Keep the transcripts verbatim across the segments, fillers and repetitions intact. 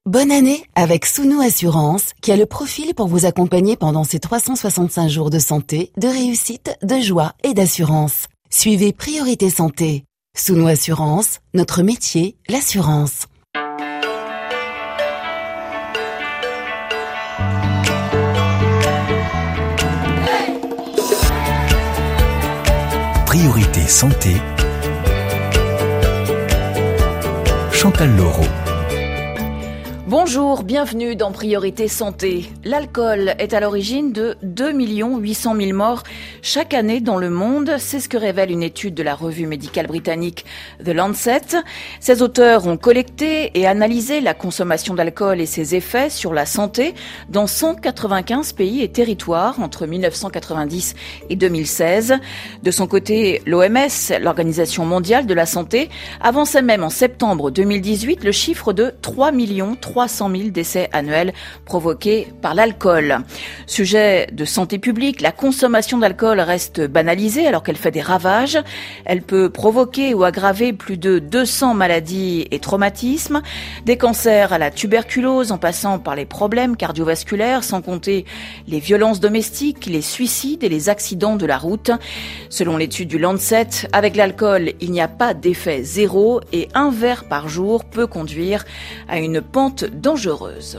Bonne année avec Sounou Assurance qui a le profil pour vous accompagner pendant ces trois cent soixante-cinq jours de santé, de réussite, de joie et d'assurance. Suivez Priorité Santé. Sounou Assurance, notre métier, l'assurance. Priorité Santé. Chantal Laureau. Bonjour, bienvenue dans Priorité Santé. L'alcool est à l'origine de deux millions huit cent mille morts chaque année dans le monde. C'est ce que révèle une étude de la revue médicale britannique The Lancet. Ses auteurs ont collecté et analysé la consommation d'alcool et ses effets sur la santé dans cent quatre-vingt-quinze pays et territoires entre mille neuf cent quatre-vingt-dix et deux mille seize. De son côté, l'O M S, l'Organisation mondiale de la santé, avançait même en septembre deux mille dix-huit le chiffre de trois millions trois cent mille décès annuels provoqués par l'alcool. Sujet de santé publique, la consommation d'alcool reste banalisée alors qu'elle fait des ravages. Elle peut provoquer ou aggraver plus de deux cents maladies et traumatismes, des cancers à la tuberculose en passant par les problèmes cardiovasculaires, sans compter les violences domestiques, les suicides et les accidents de la route. Selon l'étude du Lancet, avec l'alcool, il n'y a pas d'effet zéro et un verre par jour peut conduire à une pente dangereuse.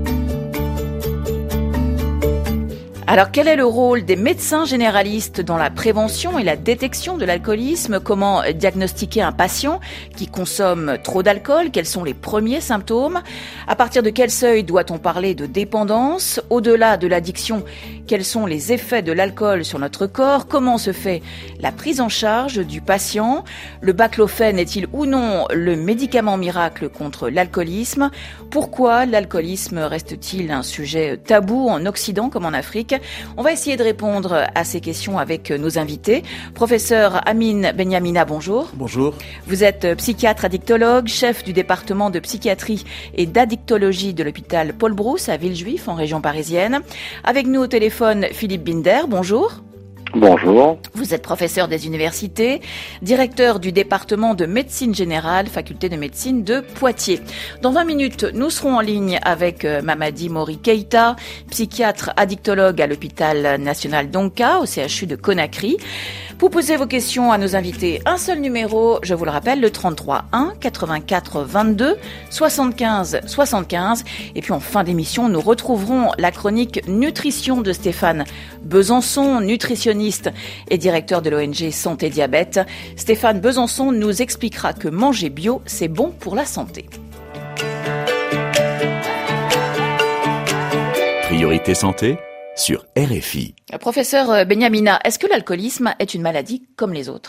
Alors, quel est le rôle des médecins généralistes dans la prévention et la détection de l'alcoolisme ? Comment diagnostiquer un patient qui consomme trop d'alcool ? Quels sont les premiers symptômes ? À partir de quel seuil doit-on parler de dépendance ? Au-delà de l'addiction, quels sont les effets de l'alcool sur notre corps ? Comment se fait la prise en charge du patient ? Le baclofène est-il ou non le médicament miracle contre l'alcoolisme ? Pourquoi l'alcoolisme reste-t-il un sujet tabou en Occident comme en Afrique ? On va essayer de répondre à ces questions avec nos invités. Professeur Amine Benyamina, bonjour. Bonjour. Vous êtes psychiatre addictologue, chef du département de psychiatrie et d'addictologie de l'hôpital Paul Brousse à Villejuif, en région parisienne. Avec nous au téléphone, Philippe Binder, bonjour. Bonjour. Vous êtes professeur des universités, directeur du département de médecine générale, faculté de médecine de Poitiers. Dans vingt minutes, nous serons en ligne avec Mamadi Mori Keïta, psychiatre addictologue à l'hôpital national d'Onka, au C H U de Conakry. Pour poser vos questions à nos invités, un seul numéro, je vous le rappelle, le trente-trois un quatre-vingt-quatre vingt-deux soixante-quinze soixante-quinze. Et puis en fin d'émission, nous retrouverons la chronique nutrition de Stéphane Besançon, nutritionniste et directeur de l'O N G Santé Diabète. Stéphane Besançon nous expliquera que manger bio, c'est bon pour la santé. Priorité Santé sur R F I. Professeur Benyamina, est-ce que l'alcoolisme est une maladie comme les autres ?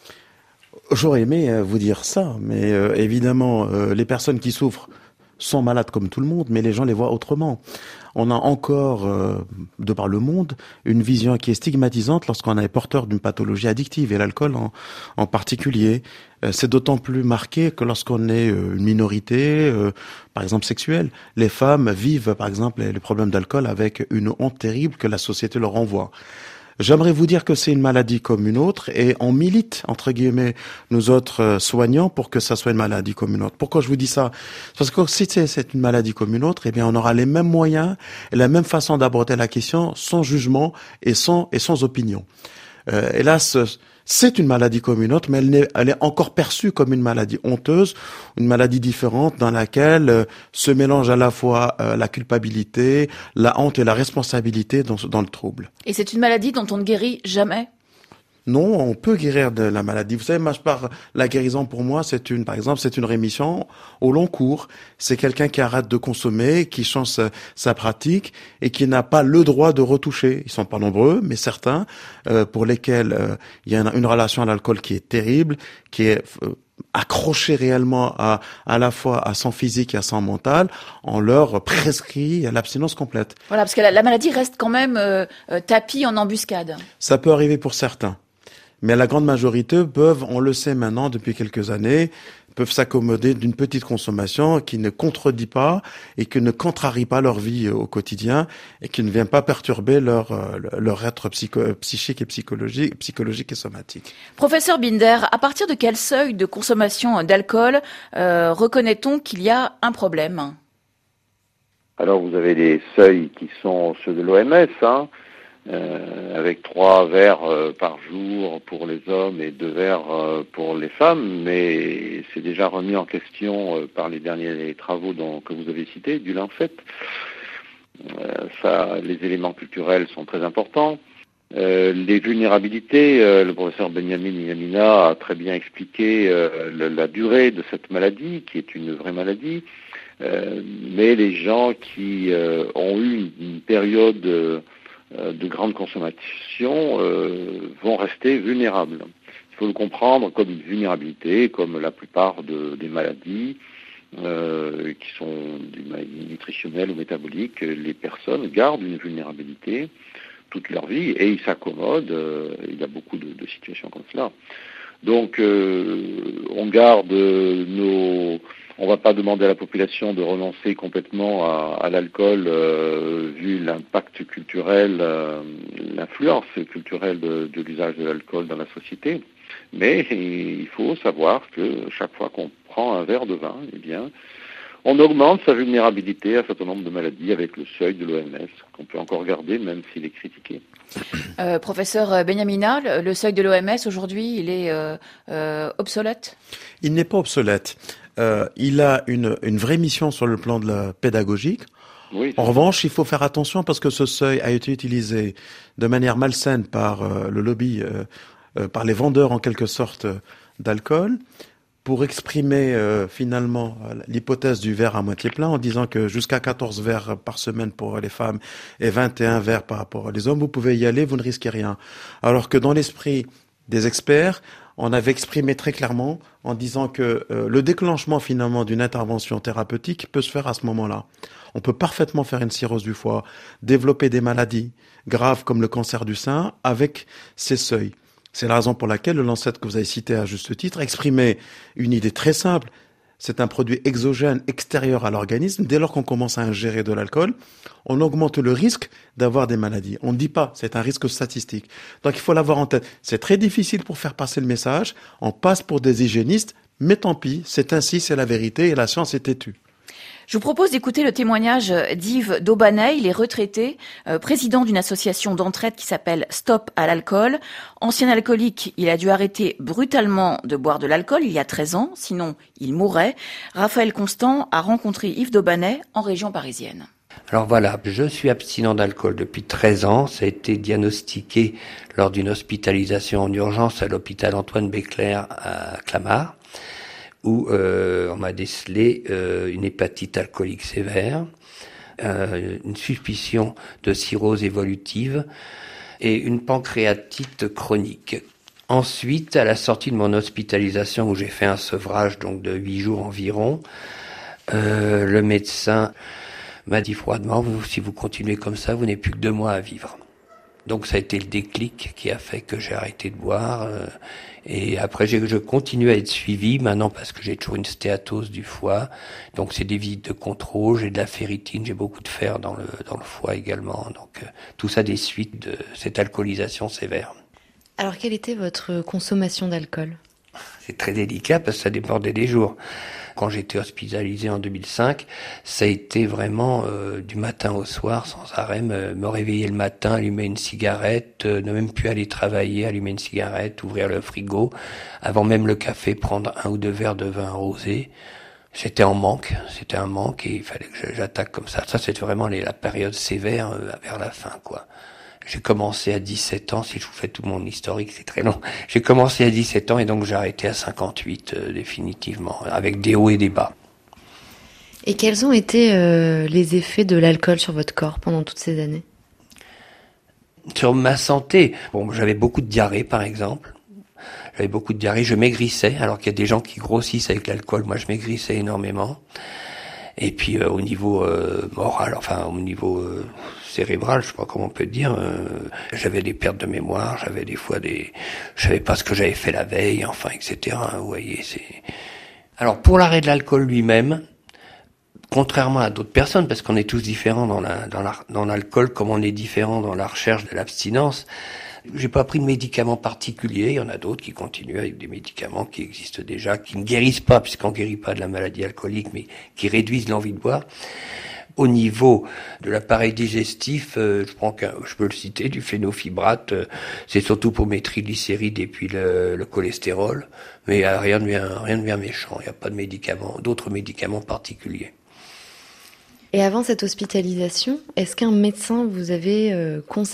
J'aurais aimé vous dire ça, mais euh, évidemment, euh, les personnes qui souffrent sont malades comme tout le monde, mais les gens les voient autrement. On a encore, euh, de par le monde, une vision qui est stigmatisante lorsqu'on est porteur d'une pathologie addictive, et l'alcool en, en particulier. Euh, c'est d'autant plus marqué que lorsqu'on est euh, une minorité, euh, par exemple sexuelle, les femmes vivent, par exemple, les, les problèmes d'alcool avec une honte terrible que la société leur envoie. J'aimerais vous dire que c'est une maladie comme une autre et on milite, entre guillemets, nous autres soignants pour que ça soit une maladie comme une autre. Pourquoi je vous dis ça ? Parce que si c'est une maladie comme une autre, eh bien on aura les mêmes moyens et la même façon d'aborder la question sans jugement et sans, et sans opinion. Euh, hélas, c'est une maladie comme une autre, mais elle est, elle est encore perçue comme une maladie honteuse, une maladie différente dans laquelle euh, se mélange à la fois euh, la culpabilité, la honte et la responsabilité dans, dans le trouble. Et c'est une maladie dont on ne guérit jamais ? Non, on peut guérir de la maladie. Vous savez, moi, je parle, la guérison pour moi, c'est une, par exemple, c'est une rémission au long cours. C'est quelqu'un qui arrête de consommer, qui change sa, sa pratique et qui n'a pas le droit de retoucher. Ils sont pas nombreux, mais certains, euh, pour lesquels euh, il y a une, une relation à l'alcool qui est terrible, qui est euh, accroché réellement à, à la fois à son physique et à son mental, on leur prescrit l'abstinence complète. Voilà, parce que la, la maladie reste quand même euh, euh, tapie en embuscade. Ça peut arriver pour certains. Mais la grande majorité peuvent, on le sait maintenant depuis quelques années, peuvent s'accommoder d'une petite consommation qui ne contredit pas et qui ne contrarie pas leur vie au quotidien et qui ne vient pas perturber leur leur être psycho, psychique et psychologique, psychologique et somatique. Professeur Binder, à partir de quel seuil de consommation d'alcool euh, reconnaît-on qu'il y a un problème ? Alors vous avez les seuils qui sont ceux de l'O M S, hein, euh, avec trois verres euh, par jour pour les hommes et deux verres euh, pour les femmes, mais c'est déjà remis en question euh, par les derniers travaux dont, que vous avez cités, du Lancet. Euh, ça, les éléments culturels sont très importants. Euh, les vulnérabilités, euh, le professeur Benjamin Yamina a très bien expliqué euh, le, la durée de cette maladie, qui est une vraie maladie, euh, mais les gens qui euh, ont eu une, une période euh, de grande consommation euh, vont rester vulnérables. Il faut le comprendre comme une vulnérabilité, comme la plupart de, des maladies euh, qui sont des maladies nutritionnelles ou métaboliques. Les personnes gardent une vulnérabilité toute leur vie et ils s'accommodent. Euh, il y a beaucoup de, de situations comme cela. Donc, euh, on garde nos... On ne va pas demander à la population de renoncer complètement à, à l'alcool, euh, vu l'impact culturel, euh, l'influence culturelle de, de l'usage de l'alcool dans la société. Mais il faut savoir que chaque fois qu'on prend un verre de vin, eh bien, on augmente sa vulnérabilité à un certain nombre de maladies avec le seuil de l'O M S, qu'on peut encore garder même s'il est critiqué. Euh, professeur Benyamina, le, le seuil de l'O M S aujourd'hui, il est euh, euh, obsolète ? Il n'est pas obsolète. Euh, il a une, une vraie mission sur le plan de la pédagogique. Oui, en revanche, il faut faire attention parce que ce seuil a été utilisé de manière malsaine par euh, le lobby, euh, euh, par les vendeurs en quelque sorte euh, d'alcool, pour exprimer euh, finalement l'hypothèse du verre à moitié plein en disant que jusqu'à quatorze verres par semaine pour les femmes et vingt et un verres par rapport aux hommes, vous pouvez y aller, vous ne risquez rien. Alors que dans l'esprit des experts, on avait exprimé très clairement en disant que euh, le déclenchement finalement d'une intervention thérapeutique peut se faire à ce moment-là. On peut parfaitement faire une cirrhose du foie, développer des maladies graves comme le cancer du sein avec ces seuils. C'est la raison pour laquelle le Lancet que vous avez cité à juste titre exprimait une idée très simple. C'est un produit exogène extérieur à l'organisme. Dès lors qu'on commence à ingérer de l'alcool, on augmente le risque d'avoir des maladies. On ne dit pas, c'est un risque statistique. Donc il faut l'avoir en tête. C'est très difficile pour faire passer le message. On passe pour des hygiénistes, mais tant pis, c'est ainsi, c'est la vérité et la science est têtue. Je vous propose d'écouter le témoignage d'Yves Daubanet. Il est retraité, euh, président d'une association d'entraide qui s'appelle Stop à l'alcool. Ancien alcoolique, il a dû arrêter brutalement de boire de l'alcool il y a treize ans, sinon il mourrait. Raphaël Constant a rencontré Yves Daubanet en région parisienne. Alors voilà, je suis abstinent d'alcool depuis treize ans. Ça a été diagnostiqué lors d'une hospitalisation en urgence à l'hôpital Antoine Béclair à Clamart, où euh, on m'a décelé euh, une hépatite alcoolique sévère, euh, une suspicion de cirrhose évolutive et une pancréatite chronique. Ensuite, à la sortie de mon hospitalisation, où j'ai fait un sevrage donc de huit jours environ, euh, le médecin m'a dit froidement, vous, si vous continuez comme ça, vous n'avez plus que deux mois à vivre. Donc ça a été le déclic qui a fait que j'ai arrêté de boire. Euh, et après, j'ai, je continue à être suivi maintenant parce que j'ai toujours une stéatose du foie. Donc c'est des visites de contrôle, j'ai de la ferritine, j'ai beaucoup de fer dans le dans le foie également. Donc euh, tout ça des suites de cette alcoolisation sévère. Alors quelle était votre consommation d'alcool ? C'est très délicat parce que ça dépendait des jours. Quand j'étais hospitalisé en deux mille cinq, ça a été vraiment euh, du matin au soir, sans arrêt, me, me réveiller le matin, allumer une cigarette, euh, ne même plus aller travailler, allumer une cigarette, ouvrir le frigo, avant même le café, prendre un ou deux verres de vin rosé. J'étais en manque, c'était un manque et il fallait que j'attaque comme ça. Ça, c'était vraiment les, la période sévère euh, vers la fin, quoi. J'ai commencé à dix-sept ans, si je vous fais tout mon historique, c'est très long. J'ai commencé à dix-sept ans et donc j'ai arrêté à cinquante-huit euh, définitivement, avec des hauts et des bas. Et quels ont été euh, les effets de l'alcool sur votre corps pendant toutes ces années ? Sur ma santé, bon, j'avais beaucoup de diarrhée par exemple. J'avais beaucoup de diarrhée, je maigrissais, alors qu'il y a des gens qui grossissent avec l'alcool, moi je maigrissais énormément. Et puis euh, au niveau euh, moral, enfin au niveau euh, cérébral, je sais pas comment on peut dire, euh, j'avais des pertes de mémoire, j'avais des fois des, je savais pas ce que j'avais fait la veille, enfin et cetera. Vous voyez, c'est. Alors pour l'arrêt de l'alcool lui-même, contrairement à d'autres personnes, parce qu'on est tous différents dans la, dans la, dans l'alcool, comme on est différents dans la recherche de l'abstinence. J'ai pas pris de médicaments particuliers, il y en a d'autres qui continuent avec des médicaments qui existent déjà, qui ne guérissent pas, puisqu'on guérit pas de la maladie alcoolique, mais qui réduisent l'envie de boire. Au niveau de l'appareil digestif, euh, je prends qu'un, je peux le citer, du phénofibrate, euh, c'est surtout pour mes triglycérides et puis le, le cholestérol, mais euh, rien de bien, rien de bien méchant, il n'y a pas de médicaments, d'autres médicaments particuliers. Et avant cette hospitalisation, est-ce qu'un médecin vous avait euh, conseillé ?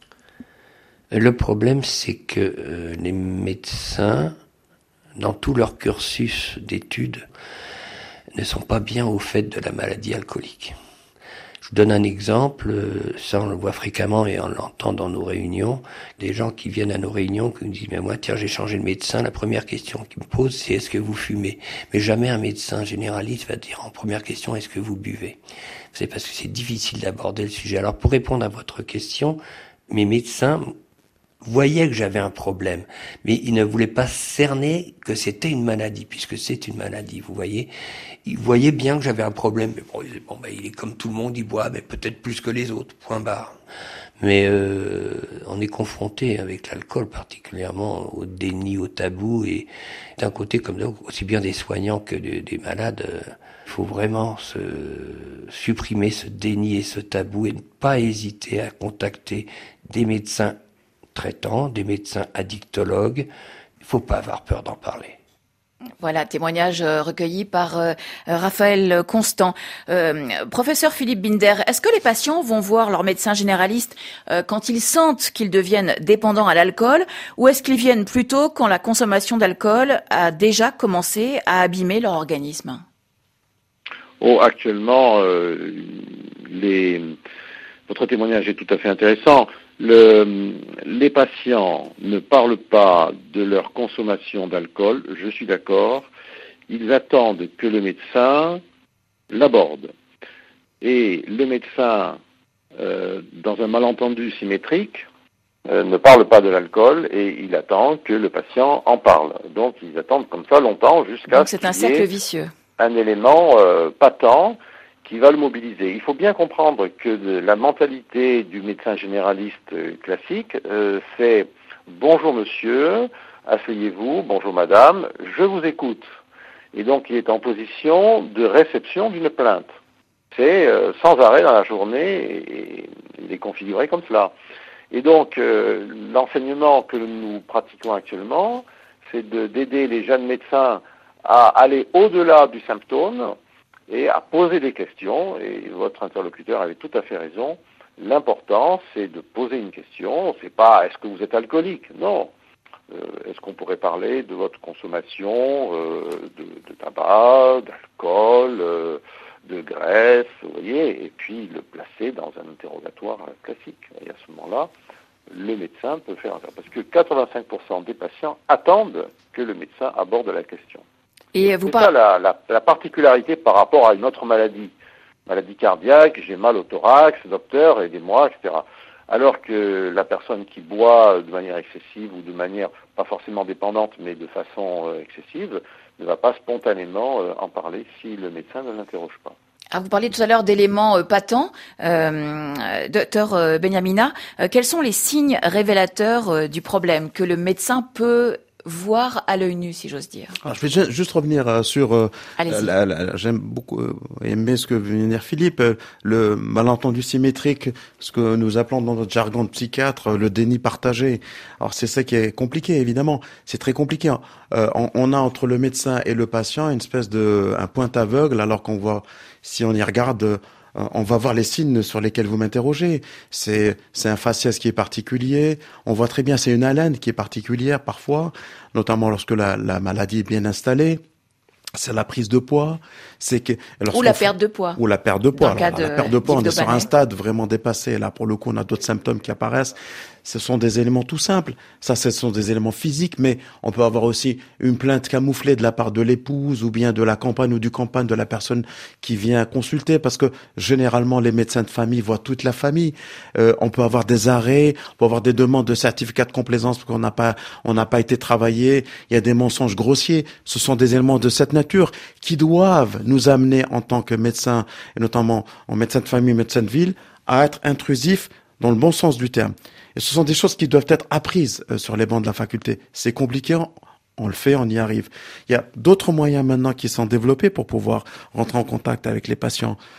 Le problème, c'est que euh, les médecins, dans tout leur cursus d'études, ne sont pas bien au fait de la maladie alcoolique. Je vous donne un exemple, ça on le voit fréquemment et on l'entend dans nos réunions, des gens qui viennent à nos réunions qui nous disent « mais moi tiens j'ai changé de médecin, la première question qu'ils me posent c'est est-ce que vous fumez ?» Mais jamais un médecin généraliste va dire en première question « est-ce que vous buvez ?» C'est parce que c'est difficile d'aborder le sujet. Alors pour répondre à votre question, mes médecins voyaient que j'avais un problème, mais ils ne voulaient pas cerner que c'était une maladie, puisque c'est une maladie, vous voyez. Ils voyaient bien que j'avais un problème, mais bon, ils disaient, bon ben, il est comme tout le monde, il boit, mais peut-être plus que les autres, point barre. Mais euh, on est confronté avec l'alcool, particulièrement au déni, au tabou, et d'un côté comme de l'autre, aussi bien des soignants que des, des malades, il euh, faut vraiment se supprimer ce déni et ce tabou, et ne pas hésiter à contacter des médecins traitants, des médecins addictologues. Il ne faut pas avoir peur d'en parler. Voilà, témoignage recueilli par euh, Raphaël Constant. Euh, professeur Philippe Binder, est-ce que les patients vont voir leur médecin généraliste euh, quand ils sentent qu'ils deviennent dépendants à l'alcool, ou est-ce qu'ils viennent plutôt quand la consommation d'alcool a déjà commencé à abîmer leur organisme ? Oh, actuellement, euh, les... votre témoignage est tout à fait intéressant. Le, les patients ne parlent pas de leur consommation d'alcool, je suis d'accord. Ils attendent que le médecin l'aborde. Et le médecin, euh, dans un malentendu symétrique, euh, ne parle pas de l'alcool et il attend que le patient en parle. Donc ils attendent comme ça longtemps jusqu'à Donc c'est un cercle vicieux. Un élément euh, patent qui va le mobiliser. Il faut bien comprendre que de la mentalité du médecin généraliste classique, euh, c'est « bonjour monsieur, asseyez-vous, bonjour madame, je vous écoute ». Et donc il est en position de réception d'une plainte. C'est euh, sans arrêt dans la journée et, et il est configuré comme cela. Et donc euh, l'enseignement que nous pratiquons actuellement, c'est de, d'aider les jeunes médecins à aller au-delà du symptôme et à poser des questions, et votre interlocuteur avait tout à fait raison. L'important, c'est de poser une question, c'est pas est-ce que vous êtes alcoolique, non. Euh, est-ce qu'on pourrait parler de votre consommation euh, de, de tabac, d'alcool, euh, de graisse, vous voyez, et puis le placer dans un interrogatoire classique. Et à ce moment-là, le médecin peut faire ça, parce que quatre-vingt-cinq pour cent des patients attendent que le médecin aborde la question. Et vous c'est par... ça la, la, la particularité par rapport à une autre maladie. Maladie cardiaque, j'ai mal au thorax, docteur, aidez-moi, et cetera. Alors que la personne qui boit de manière excessive ou de manière pas forcément dépendante, mais de façon euh, excessive, ne va pas spontanément euh, en parler si le médecin ne l'interroge pas. Alors vous parliez tout à l'heure d'éléments euh, patents, euh, docteur euh, Beniamina. Euh, quels sont les signes révélateurs euh, du problème que le médecin peut voir à l'œil nu, si j'ose dire? Alors, je vais juste revenir euh, sur. Euh, la, la, j'aime beaucoup euh, aimer ce que vient de dire Philippe, euh, le malentendu symétrique, ce que nous appelons dans notre jargon de psychiatre euh, le déni partagé. Alors c'est ça qui est compliqué, évidemment. C'est très compliqué. Euh, on, on a entre le médecin et le patient une espèce de un point aveugle, alors qu'on voit, si on y regarde. Euh, on va voir les signes sur lesquels vous m'interrogez. C'est, c'est un faciès qui est particulier. On voit très bien, c'est une haleine qui est particulière parfois, notamment lorsque la, la maladie est bien installée. C'est la prise de poids, c'est que ou la perte de poids, ou la perte de poids. Alors, de, la perte de poids, on est sur un stade vraiment dépassé. Là, pour le coup, on a d'autres symptômes qui apparaissent. Ce sont des éléments tout simples. Ça, ce sont des éléments physiques, mais on peut avoir aussi une plainte camouflée de la part de l'épouse ou bien de la compagne ou du compagne de la personne qui vient consulter, parce que généralement, les médecins de famille voient toute la famille. Euh, on peut avoir des arrêts, on peut avoir des demandes de certificat de complaisance parce qu'on n'a pas, on n'a pas été travaillé. Il y a des mensonges grossiers. Ce sont des éléments de cette nature qui doivent nous amener en tant que médecins, et notamment en médecin de famille, médecin de ville, à être intrusifs dans le bon sens du terme. Et ce sont des choses qui doivent être apprises euh, sur les bancs de la faculté. C'est compliqué, on, on le fait, on y arrive. Il y a d'autres moyens maintenant qui sont développés pour pouvoir rentrer en contact avec les patients.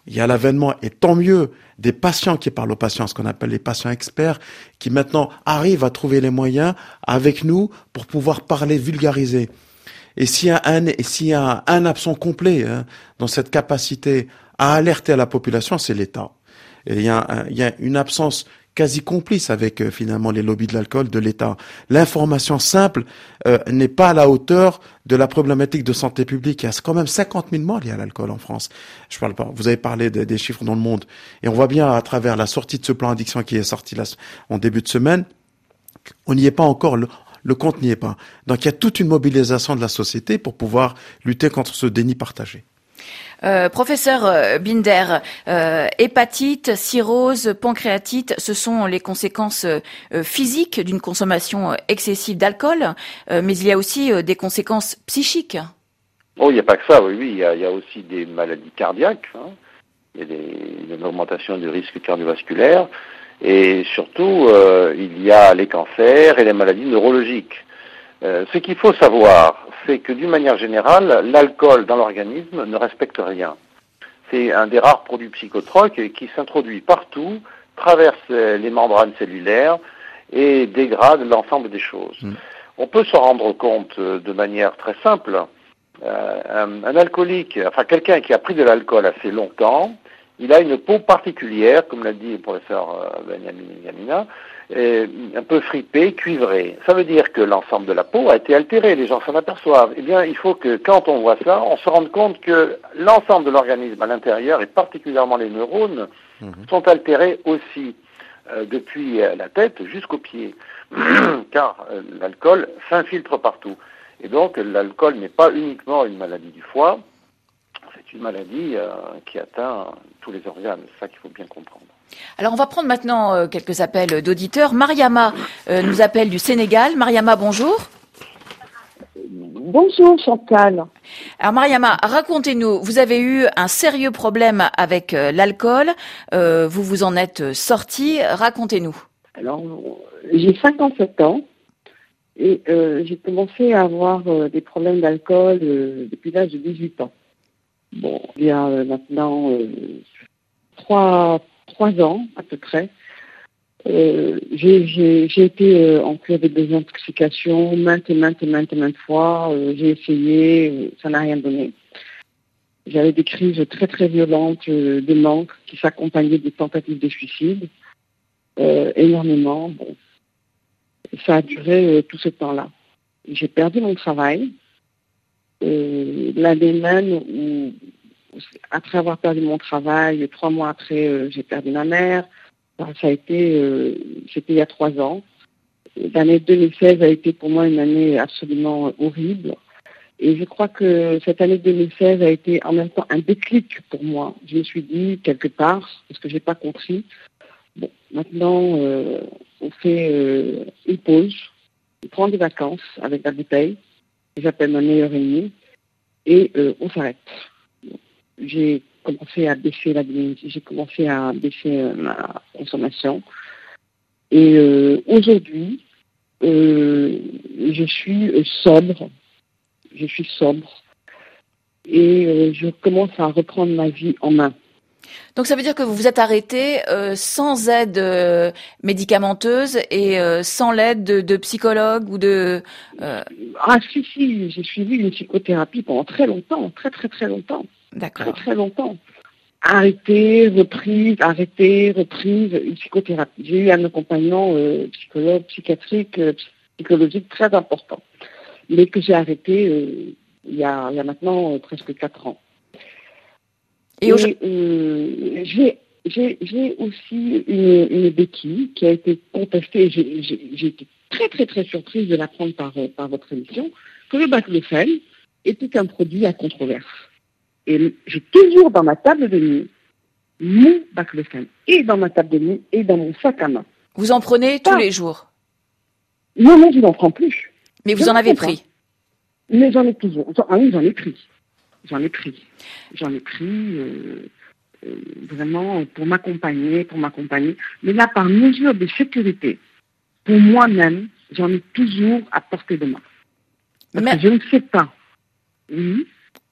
Il y a l'avènement, et tant mieux, des patients qui parlent aux patients, ce qu'on appelle les patients experts, qui maintenant arrivent à trouver les moyens avec nous pour pouvoir parler, vulgariser. Et s'il y a un, et s'il y a un absent complet hein, dans cette capacité à alerter à la population, c'est l'État. Et il y a, un, il y a une absence quasi complice avec euh, finalement les lobbies de l'alcool de l'État. L'information simple euh, n'est pas à la hauteur de la problématique de santé publique. Il y a quand même cinquante mille morts liés à l'alcool en France. Je parle pas. Vous avez parlé de, des chiffres dans le monde, et on voit bien à travers la sortie de ce plan addiction qui est sorti là, en début de semaine, on n'y est pas encore. Le, le compte n'y est pas. Donc il y a toute une mobilisation de la société pour pouvoir lutter contre ce déni partagé. Euh, professeur Binder, euh, hépatite, cirrhose, pancréatite, ce sont les conséquences euh, physiques d'une consommation excessive d'alcool, euh, mais il y a aussi euh, des conséquences psychiques. Oh, il n'y a pas que ça, oui, oui, il y a, il y a aussi des maladies cardiaques, hein. Il y a des, une augmentation du risque cardiovasculaire, et surtout, euh, il y a les cancers et les maladies neurologiques. Euh, ce qu'il faut savoir, c'est que d'une manière générale, l'alcool dans l'organisme ne respecte rien. C'est un des rares produits psychotroques qui s'introduit partout, traverse les membranes cellulaires et dégrade l'ensemble des choses. Mmh. On peut s'en rendre compte de manière très simple. Euh, un, un alcoolique, enfin quelqu'un qui a pris de l'alcool assez longtemps, il a une peau particulière, comme l'a dit le professeur Benjamin Gamina, un peu fripée, cuivrée. Ça veut dire que l'ensemble de la peau a été altéré, les gens s'en aperçoivent. Eh bien, il faut que quand on voit ça, on se rende compte que l'ensemble de l'organisme à l'intérieur, et particulièrement les neurones, mmh. sont altérés aussi, euh, depuis la tête jusqu'aux pieds, car euh, l'alcool s'infiltre partout. Et donc, l'alcool n'est pas uniquement une maladie du foie, c'est une maladie euh, qui atteint tous les organes, c'est ça qu'il faut bien comprendre. Alors on va prendre maintenant euh, quelques appels d'auditeurs. Mariama euh, nous appelle du Sénégal. Mariama, bonjour. Bonjour Chantal. Alors Mariama, racontez-nous, vous avez eu un sérieux problème avec euh, l'alcool, euh, vous vous en êtes sortie, racontez-nous. Alors j'ai cinquante-sept ans et euh, j'ai commencé à avoir euh, des problèmes d'alcool euh, depuis l'âge de dix-huit ans. Bon, il y a euh, maintenant euh, trois, trois ans à peu près. Euh, j'ai, j'ai, j'ai été euh, en cure de désintoxication maintes et maintes et maintes et maintes fois. Euh, j'ai essayé, euh, ça n'a rien donné. J'avais des crises très très violentes euh, de manque qui s'accompagnaient des tentatives de suicide, euh, énormément. Bon, ça a duré euh, tout ce temps-là. J'ai perdu mon travail. Euh, l'année même où, après avoir perdu mon travail, trois mois après, euh, j'ai perdu ma mère. Ça a été, euh, c'était il y a trois ans. L'année deux mille seize a été pour moi une année absolument horrible. Et je crois que cette année deux mille seize a été en même temps un déclic pour moi. Je me suis dit, quelque part, parce que je n'ai pas compris, bon, maintenant, euh, on fait euh, une pause, on prend des vacances avec la bouteille, que j'appelle ma meilleure ennemie, et euh, on s'arrête. J'ai commencé à baisser la j'ai commencé à baisser euh, ma consommation. Et euh, aujourd'hui, euh, je suis euh, sobre. Je suis sobre. Et euh, je commence à reprendre ma vie en main. Donc ça veut dire que vous vous êtes arrêté euh, sans aide euh, médicamenteuse et euh, sans l'aide de, de psychologue ou de... Euh... Ah si, si, j'ai suivi une psychothérapie pendant très longtemps, très très très longtemps. D'accord. Très très longtemps. Arrêter, reprise, arrêter, reprise, une psychothérapie. J'ai eu un accompagnement euh, psychologue, psychiatrique, euh, psychologique très important, mais que j'ai arrêté euh, il, y a, il y a maintenant euh, presque quatre ans. Et, Et euh, j'ai, j'ai, j'ai aussi une, une béquille qui a été contestée. J'ai, j'ai, j'ai été très très très surprise de l'apprendre par, par votre émission, que le baclofène était un produit à controverse. Et j'ai toujours dans ma table de nuit mon baclofène, et dans ma table de nuit, et dans mon sac à main. Vous en prenez tous ah. les jours? Non, non, je n'en prends plus. Mais vous je en avez pris pas. Mais j'en ai toujours. Ah oui, j'en ai pris. J'en ai pris. J'en ai pris euh, euh, vraiment pour m'accompagner, pour m'accompagner. Mais là, par mesure de sécurité, pour moi-même, j'en ai toujours à portée de main. Parce Mais... que je ne sais pas. Oui.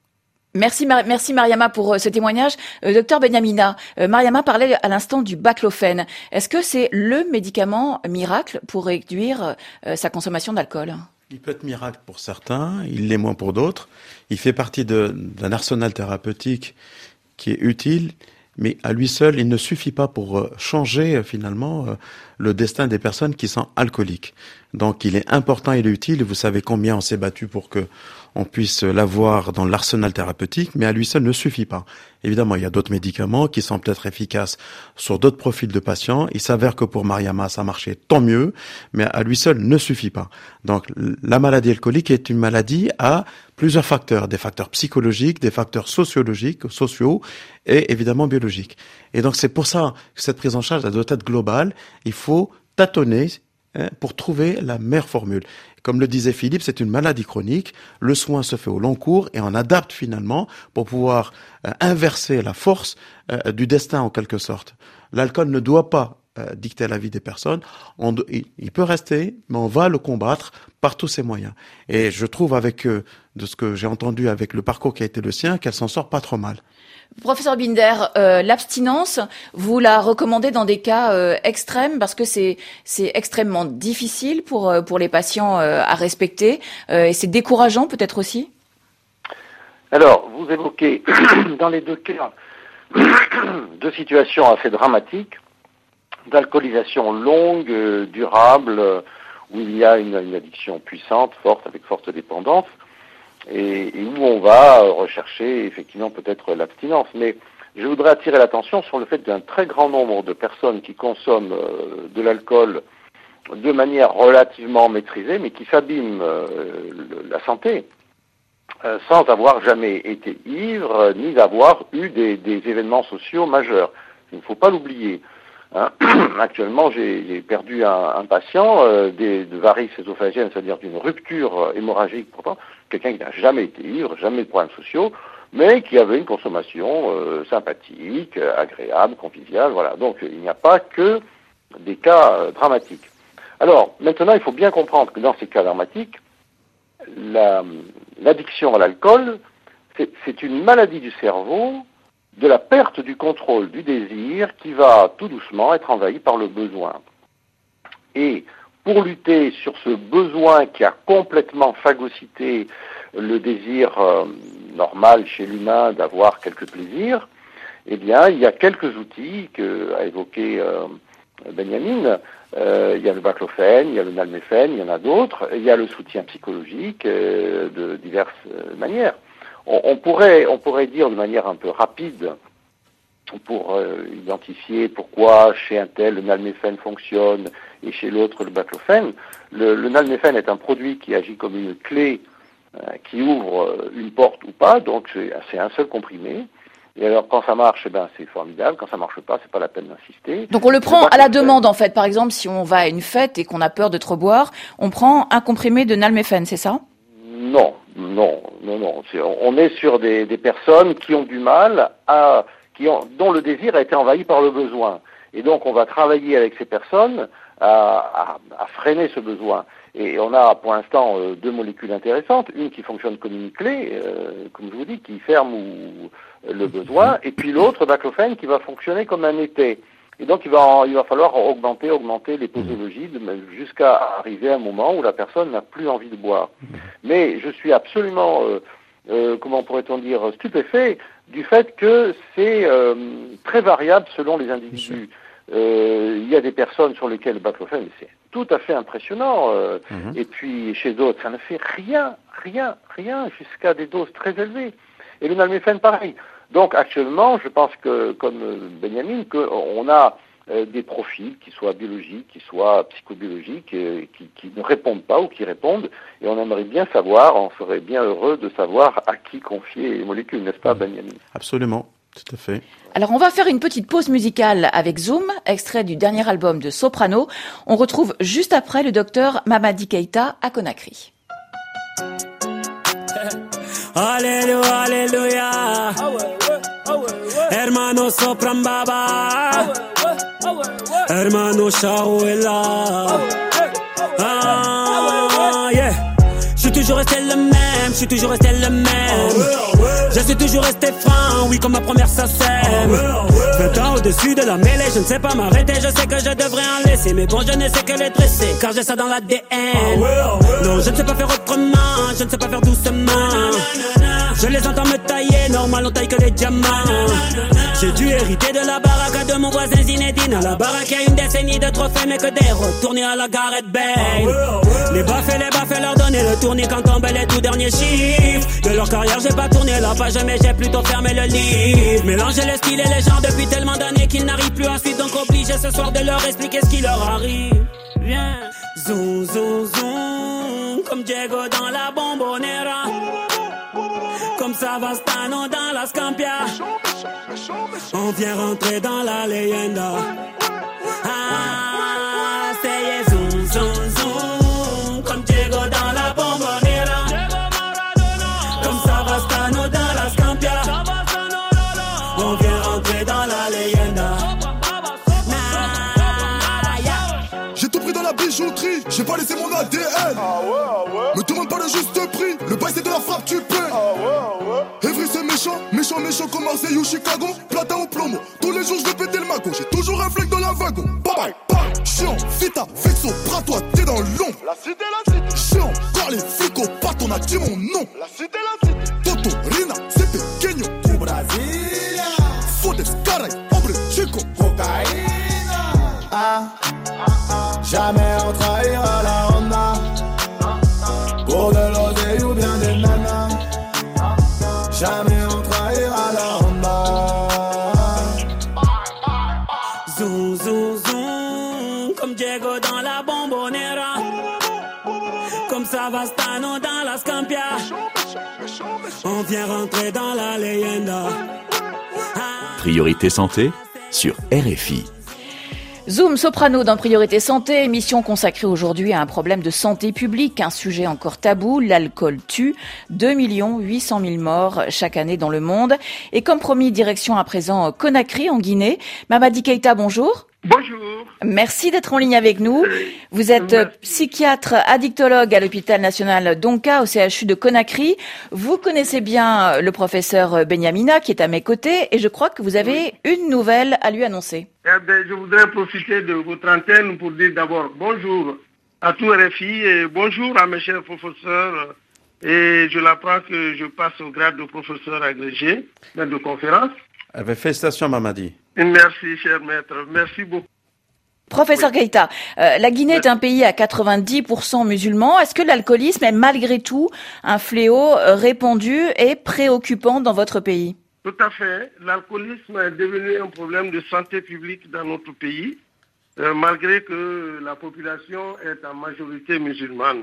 Merci, Mar- merci Mariama pour euh, ce témoignage. Euh, docteur Benyamina, euh, Mariama parlait à l'instant du baclofène. Est-ce que c'est le médicament miracle pour réduire euh, sa consommation d'alcool ? Il peut être miracle pour certains, il l'est moins pour d'autres. Il fait partie de, d'un arsenal thérapeutique qui est utile, mais à lui seul, il ne suffit pas pour changer finalement le destin des personnes qui sont alcooliques. Donc il est important, il est utile, vous savez combien on s'est battu pour que on puisse l'avoir dans l'arsenal thérapeutique, mais à lui seul ne suffit pas. Évidemment, il y a d'autres médicaments qui sont peut-être efficaces sur d'autres profils de patients. Il s'avère que pour Mariama, ça marchait tant mieux, mais à lui seul ne suffit pas. Donc, la maladie alcoolique est une maladie à plusieurs facteurs, des facteurs psychologiques, des facteurs sociologiques, sociaux et évidemment biologiques. Et donc, c'est pour ça que cette prise en charge, elle doit être globale. Il faut tâtonner pour trouver la meilleure formule. Comme le disait Philippe, c'est une maladie chronique. Le soin se fait au long cours et on adapte finalement pour pouvoir euh, inverser la force euh, du destin en quelque sorte. L'alcool ne doit pas euh, dicter la vie des personnes. On, il, il peut rester, mais on va le combattre par tous ses moyens. Et je trouve avec euh, de ce que j'ai entendu avec le parcours qui a été le sien, qu'elle s'en sort pas trop mal. Professeur Binder, euh, l'abstinence, vous la recommandez dans des cas euh, extrêmes parce que c'est c'est extrêmement difficile pour euh, pour les patients euh, à respecter euh, et c'est décourageant peut-être aussi. Alors, vous évoquez dans les deux cas deux situations assez dramatiques d'alcoolisation longue, euh, durable, euh, où il y a une, une addiction puissante, forte, avec forte dépendance. Et, et où on va rechercher effectivement peut-être l'abstinence. Mais je voudrais attirer l'attention sur le fait d'un très grand nombre de personnes qui consomment euh, de l'alcool de manière relativement maîtrisée, mais qui s'abîment euh, le, la santé euh, sans avoir jamais été ivre, ni avoir eu des, des événements sociaux majeurs. Il ne faut pas l'oublier. Hein. Actuellement, j'ai, j'ai perdu un, un patient euh, des, de varices ésophagiennes, c'est-à-dire d'une rupture hémorragique, pourtant, quelqu'un qui n'a jamais été ivre, jamais de problèmes sociaux, mais qui avait une consommation euh, sympathique, agréable, conviviale, voilà. Donc, il n'y a pas que des cas euh, dramatiques. Alors, maintenant, il faut bien comprendre que dans ces cas dramatiques, la, l'addiction à l'alcool, c'est, c'est une maladie du cerveau, de la perte du contrôle du désir qui va tout doucement être envahi par le besoin. Et pour lutter sur ce besoin qui a complètement phagocyté le désir euh, normal chez l'humain d'avoir quelques plaisirs, eh bien, il y a quelques outils que a évoqué euh, Benjamin. Euh, il y a le baclofène, il y a le nalméphène, il y en a d'autres. Il y a le soutien psychologique euh, de diverses euh, manières. On pourrait, on pourrait dire de manière un peu rapide, pour euh, identifier pourquoi chez un tel le nalméphène fonctionne et chez l'autre le baclofène. Le, le nalméphène est un produit qui agit comme une clé euh, qui ouvre euh, une porte ou pas, donc c'est, c'est un seul comprimé. Et alors quand ça marche, eh ben, c'est formidable. Quand ça marche pas, c'est pas la peine d'insister. Donc on le prend à la demande en fait. Par exemple, si on va à une fête et qu'on a peur de trop boire, on prend un comprimé de nalméphène, c'est ça ? Non, non, non, non. C'est, on est sur des, des personnes qui ont du mal à, qui ont, dont le désir a été envahi par le besoin. Et donc, on va travailler avec ces personnes à, à, à freiner ce besoin. Et on a, pour l'instant, euh, deux molécules intéressantes. Une qui fonctionne comme une clé, euh, comme je vous dis, qui ferme ou, le besoin. Et puis l'autre, baclofène, qui va fonctionner comme un épée. Et donc, il va, en, il va falloir augmenter, augmenter les posologies jusqu'à arriver à un moment où la personne n'a plus envie de boire. Mais je suis absolument, euh, euh, comment pourrait-on dire, stupéfait du fait que c'est euh, très variable selon les individus. Euh, il y a des personnes sur lesquelles le baclofène, c'est tout à fait impressionnant. Euh, mmh. Et puis, chez d'autres, ça ne fait rien, rien, rien, jusqu'à des doses très élevées. Et le nalméphène, pareil. Donc actuellement, je pense que, comme Benjamin, qu'on a euh, des profils qui soient biologiques, qui soient psychobiologiques, euh, qui, qui ne répondent pas ou qui répondent, et on aimerait bien savoir, on serait bien heureux de savoir à qui confier les molécules, n'est-ce pas, Benjamin ? Absolument, tout à fait. Alors on va faire une petite pause musicale avec Zoom, extrait du dernier album de Soprano. On retrouve juste après le docteur Mamadi Keïta à Conakry. Alléluia, alléluia. Hermano Sopran Baba. Hermano Shaouela. Ah, yeah. Je suis toujours resté le même, je suis toujours resté le même. Je suis toujours resté franc, oui comme ma première sacème. vingt ans au-dessus de la mêlée, je ne sais pas m'arrêter. Je sais que je devrais en laisser, mais bon je ne sais que les dresser, car j'ai ça dans l'A D N. Non, je ne sais pas faire autrement, je ne sais pas faire doucement. Je les entends me tailler, normal on taille que les diamants. J'ai dû hériter de la baraque de mon voisin Zinedine. La baraque a une décennie de trophées, mais que des retournés à la Gareth Bale. Les baffes et les baffes leur donner le tournis quand tombent les tout derniers chiffres. De leur carrière j'ai pas tourné la page, mais j'ai plutôt fermé le livre. Mélanger le style et les gens depuis tellement d'années qu'ils n'arrivent plus à suivre. Donc obligé ce soir de leur expliquer ce qui leur arrive. Viens, zoom, zoom, zoom, comme Diego dans la Bombonera, comme Savastano dans la Scampia. On vient rentrer dans la leyenda. Ah, c'est zoom, zoom, zoom, comme Diego dans la Bombonera, comme Savastano dans la Scampia. On vient rentrer dans la leyenda. J'ai tout pris dans la bijouterie, j'ai pas laissé mon A D N. Ah ouais, ah ouais. Me demande pas le juste prix, le bail c'est de la frappe, tu paies. Ah ouais, ah ouais. Evry c'est méchant, méchant, méchant comme Marseille ou Chicago. Platin au plomo, tous les jours je vais péter le magot. J'ai toujours un flingue dans la wagon. Bye bye, bye. Chiant, Vita, Vexo, bras toi, t'es dans l'ombre. La cité, la cité. Chiant, quand les flics au pattes, on a dit mon nom. La cité, la cité. Toto, Rina, c'est pequeño. Du Brasilia. Fodes, caray, hombre, chico. Cocaïna. Ah. Jamais on trahira la Honda pour de l'oseille ou bien des nanas. Jamais on trahira la Honda. Zoom, zoom, zoom, comme Diego dans la Bombonera, comme Savastano dans la Scampia. On vient rentrer dans la leyenda. Priorité santé sur R F I. Zoom Soprano dans Priorité Santé, émission consacrée aujourd'hui à un problème de santé publique, un sujet encore tabou, l'alcool tue, deux millions huit cent mille morts chaque année dans le monde. Et comme promis, direction à présent Conakry en Guinée. Mamadi Keïta, bonjour. Bonjour. Merci d'être en ligne avec nous. Vous êtes Merci. psychiatre addictologue à l'hôpital national Donka au C H U de Conakry. Vous connaissez bien le professeur Benyamina qui est à mes côtés et je crois que vous avez oui. une nouvelle à lui annoncer. Eh bien, je voudrais profiter de votre antenne pour dire d'abord bonjour à tout R F I et bonjour à mes chers professeurs. Et je l'apprends que je passe au grade de professeur agrégé, maître de conférence. Eh bien, félicitations Mamadi. Merci, cher maître. Merci beaucoup. Professeur oui. Keïta, euh, la Guinée est un pays à quatre-vingt-dix pour cent musulman. Est-ce que l'alcoolisme est malgré tout un fléau répandu et préoccupant dans votre pays? Tout à fait. L'alcoolisme est devenu un problème de santé publique dans notre pays, euh, malgré que la population est en majorité musulmane.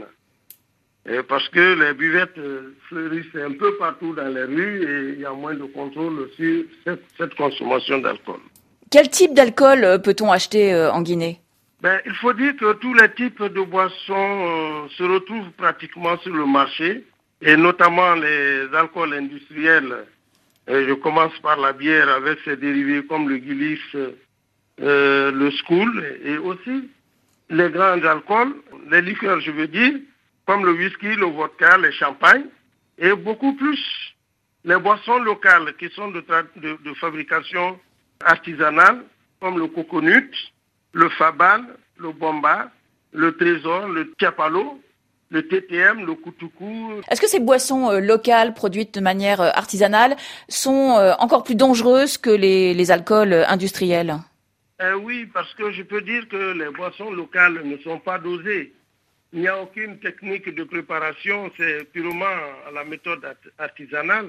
Et parce que les buvettes fleurissent un peu partout dans les rues et il y a moins de contrôle sur cette, cette consommation d'alcool. Quel type d'alcool peut-on acheter en Guinée? Ben, il faut dire que tous les types de boissons euh, se retrouvent pratiquement sur le marché, et notamment les alcools industriels. Et je commence par la bière avec ses dérivés comme le Guinness, euh, le Skool, et aussi les grands alcools, les liqueurs je veux dire, comme le whisky, le vodka, les champagnes, et beaucoup plus les boissons locales qui sont de, de, de fabrication artisanale, comme le coconut, le fabal, le bomba, le trésor, le tiapalo, le T T M, le koutoukou. Est-ce que ces boissons euh, locales, produites de manière euh, artisanale, sont euh, encore plus dangereuses que les, les alcools euh, industriels? euh, Oui, parce que je peux dire que les boissons locales ne sont pas dosées. Il n'y a aucune technique de préparation, c'est purement à la méthode artisanale.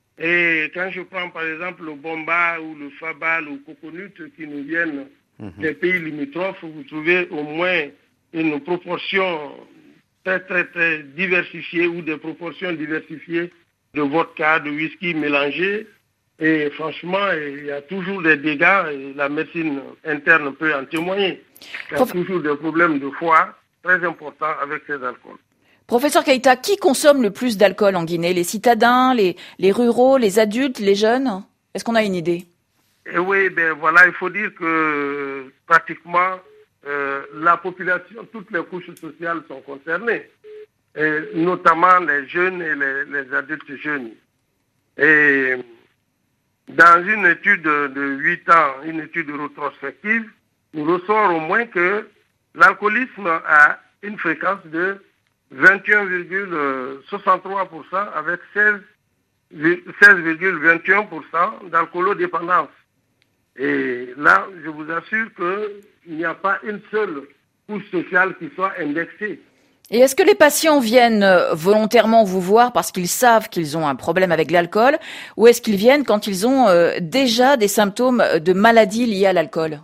Et quand je prends par exemple le bomba ou le fabal ou le coconut qui nous viennent mmh. des pays limitrophes, vous trouvez au moins une proportion très très très diversifiée ou des proportions diversifiées de vodka, de whisky mélangés. Et franchement, il y a toujours des dégâts et la médecine interne peut en témoigner. Il y a Prof... toujours des problèmes de foie très importants avec ces alcools. Professeur Keïta, qui consomme le plus d'alcool en Guinée? Les citadins, les, les ruraux, les adultes, les jeunes? Est-ce qu'on a une idée? Et oui, ben voilà, il faut dire que pratiquement euh, la population, toutes les couches sociales sont concernées, et notamment les jeunes et les, les adultes jeunes. Et dans une étude de huit ans, une étude rétrospective, nous ressort au moins que l'alcoolisme a une fréquence de vingt et un virgule soixante-trois pour cent avec seize virgule vingt et un pour cent d'alcoolodépendance. Et là, je vous assure qu'il n'y a pas une seule couche sociale qui soit indexée. Et est-ce que les patients viennent volontairement vous voir parce qu'ils savent qu'ils ont un problème avec l'alcool, ou est-ce qu'ils viennent quand ils ont euh, déjà des symptômes de maladie liés à l'alcool?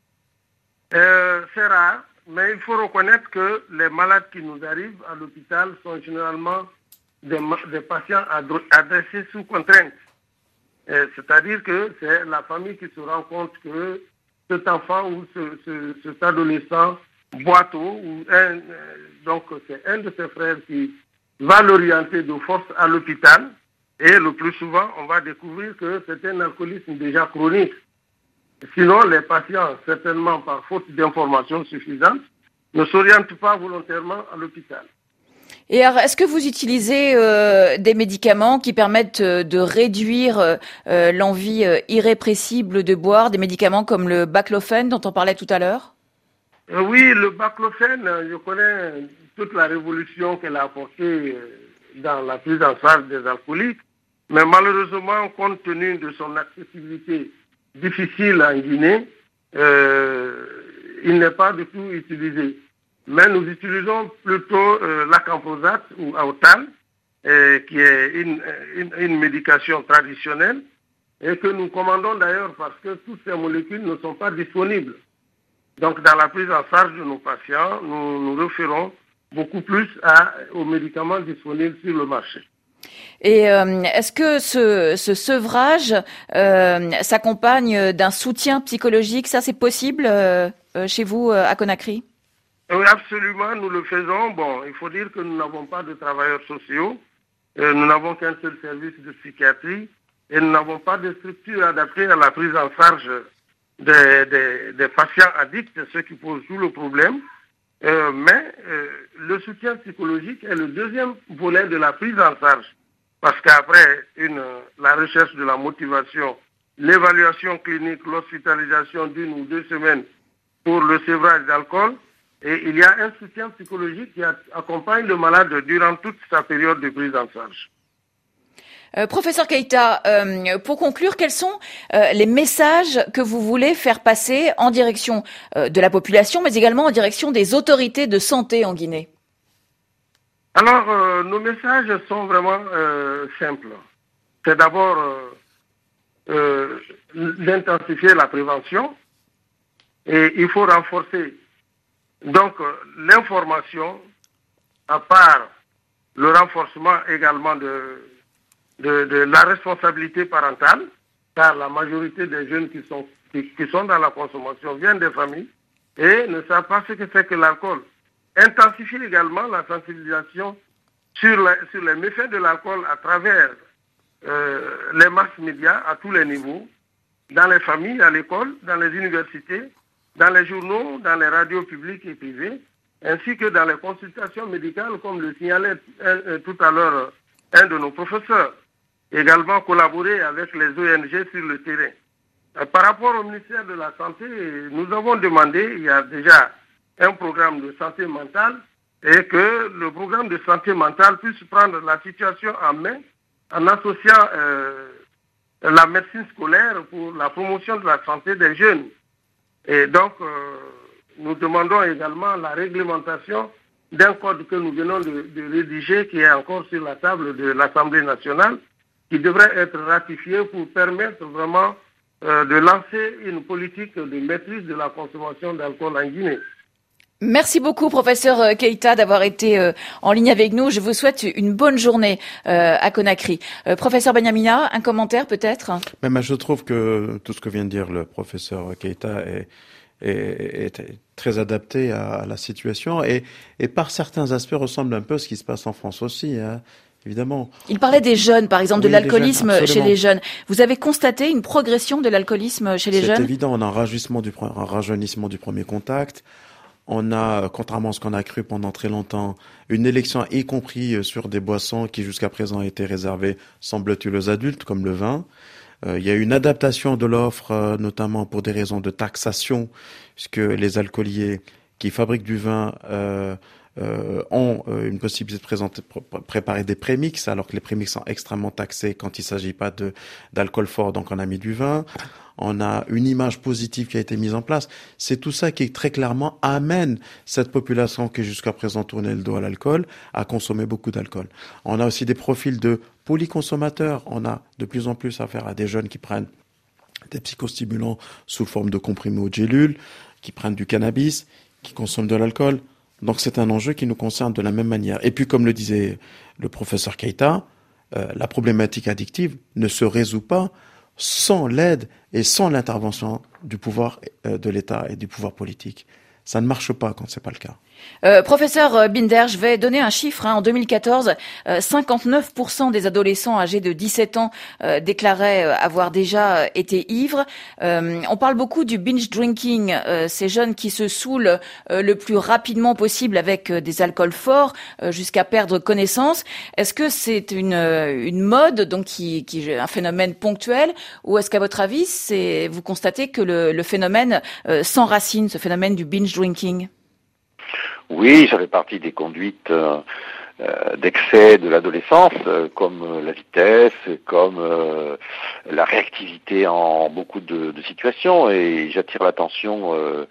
euh, C'est rare, mais il faut reconnaître que les malades qui nous arrivent à l'hôpital sont généralement des, des patients adressés sous contrainte. Euh, C'est-à-dire que c'est la famille qui se rend compte que cet enfant ou ce, ce, cet adolescent boit trop, ou un, euh, donc c'est un de ses frères qui va l'orienter de force à l'hôpital, et le plus souvent on va découvrir que c'est un alcoolisme déjà chronique. Sinon les patients, certainement par faute d'informations suffisantes, ne s'orientent pas volontairement à l'hôpital. Et alors, est-ce que vous utilisez euh, des médicaments qui permettent euh, de réduire euh, l'envie euh, irrépressible de boire, des médicaments comme le baclofène dont on parlait tout à l'heure? Euh, oui, le baclofène, je connais toute la révolution qu'elle a apportée dans la prise en charge des alcooliques, mais malheureusement, compte tenu de son accessibilité difficile en Guinée, euh, il n'est pas du tout utilisé. Mais nous utilisons plutôt euh, l'acamprosate ou Aotal, euh, qui est une, une, une médication traditionnelle, et que nous commandons d'ailleurs parce que toutes ces molécules ne sont pas disponibles. Donc, dans la prise en charge de nos patients, nous nous référons beaucoup plus à, aux médicaments disponibles sur le marché. Et euh, est-ce que ce, ce sevrage euh, s'accompagne d'un soutien psychologique? Ça, c'est possible euh, chez vous euh, à Conakry? Oui, absolument, nous le faisons. Bon, il faut dire que nous n'avons pas de travailleurs sociaux, euh, nous n'avons qu'un seul service de psychiatrie, et nous n'avons pas de structure adaptée à la prise en charge Des, des, des patients addicts, ceux qui posent tout le problème. Euh, mais euh, le soutien psychologique est le deuxième volet de la prise en charge. Parce qu'après une, la recherche de la motivation, l'évaluation clinique, l'hospitalisation d'une ou deux semaines pour le sévrage d'alcool, et il y a un soutien psychologique qui accompagne le malade durant toute sa période de prise en charge. Euh, professeur Keïta, euh, pour conclure, quels sont euh, les messages que vous voulez faire passer en direction euh, de la population, mais également en direction des autorités de santé en Guinée? Alors, euh, nos messages sont vraiment euh, simples. C'est d'abord euh, euh, d'intensifier la prévention, et il faut renforcer donc euh, l'information, à part le renforcement également de De, de la responsabilité parentale, car la majorité des jeunes qui sont, qui, qui sont dans la consommation viennent des familles et ne savent pas ce que c'est que l'alcool. Intensifier également la sensibilisation sur, la, sur les méfaits de l'alcool à travers euh, les masses médias à tous les niveaux, dans les familles, à l'école, dans les universités, dans les journaux, dans les radios publiques et privées, ainsi que dans les consultations médicales, comme le signalait euh, tout à l'heure un de nos professeurs. Également collaborer avec les O N G sur le terrain. Euh, par rapport au ministère de la Santé, nous avons demandé, il y a déjà un programme de santé mentale, et que le programme de santé mentale puisse prendre la situation en main en associant euh, la médecine scolaire pour la promotion de la santé des jeunes. Et donc, euh, nous demandons également la réglementation d'un code que nous venons de, de rédiger, qui est encore sur la table de l'Assemblée nationale, qui devrait être ratifié pour permettre vraiment euh, de lancer une politique de maîtrise de la consommation d'alcool en Guinée. Merci beaucoup, professeur Keïta, d'avoir été euh, en ligne avec nous. Je vous souhaite une bonne journée euh, à Conakry. Euh, professeur Banyamina, un commentaire peut-être? Mais, mais je trouve que tout ce que vient de dire le professeur Keïta est, est, est très adapté à, à la situation et, et par certains aspects ressemble un peu à ce qui se passe en France aussi, hein. Évidemment. Il parlait des jeunes, par exemple, oui, de l'alcoolisme jeunes, chez les jeunes. Vous avez constaté une progression de l'alcoolisme chez les jeunes? C'est évident, on a un rajeunissement du, un rajeunissement du premier contact, On a, contrairement à ce qu'on a cru pendant très longtemps, une élection y compris sur des boissons qui jusqu'à présent étaient réservées, semble-t-il, aux adultes, comme le vin. Euh, il y a une adaptation de l'offre, euh, notamment pour des raisons de taxation, puisque les alcooliers qui fabriquent du vin euh, euh, ont euh, une possibilité de présenter, pr- préparer des prémix, alors que les prémix sont extrêmement taxés quand il s'agit pas de d'alcool fort, donc on a mis du vin. On a une image positive qui a été mise en place. C'est tout ça qui très clairement amène cette population qui jusqu'à présent tournait le dos à l'alcool à consommer beaucoup d'alcool. On a aussi des profils de polyconsommateurs. On a de plus en plus affaire à des jeunes qui prennent des psychostimulants sous forme de comprimés ou de gélules, qui prennent du cannabis, qui consomment de l'alcool. Donc c'est un enjeu qui nous concerne de la même manière. Et puis comme le disait le professeur Keita, euh, la problématique addictive ne se résout pas sans l'aide et sans l'intervention du pouvoir euh, de l'État et du pouvoir politique. Ça ne marche pas quand c'est pas le cas. Euh, professeur Binder, je vais donner un chiffre. Hein. En deux mille quatorze, euh, cinquante-neuf pour cent des adolescents âgés de dix-sept ans euh, déclaraient euh, avoir déjà été ivres. Euh, on parle beaucoup du binge drinking, euh, ces jeunes qui se saoulent euh, le plus rapidement possible avec euh, des alcools forts euh, jusqu'à perdre connaissance. Est-ce que c'est une, une mode, donc qui, qui un phénomène ponctuel, ou est-ce qu'à votre avis, c'est vous constatez que le, le phénomène euh, s'enracine, ce phénomène du binge drinking? Oui, ça fait partie des conduites euh, euh, d'excès de l'adolescence, euh, comme euh, la vitesse, comme euh, la réactivité en beaucoup de, de situations. Et j'attire l'attention euh,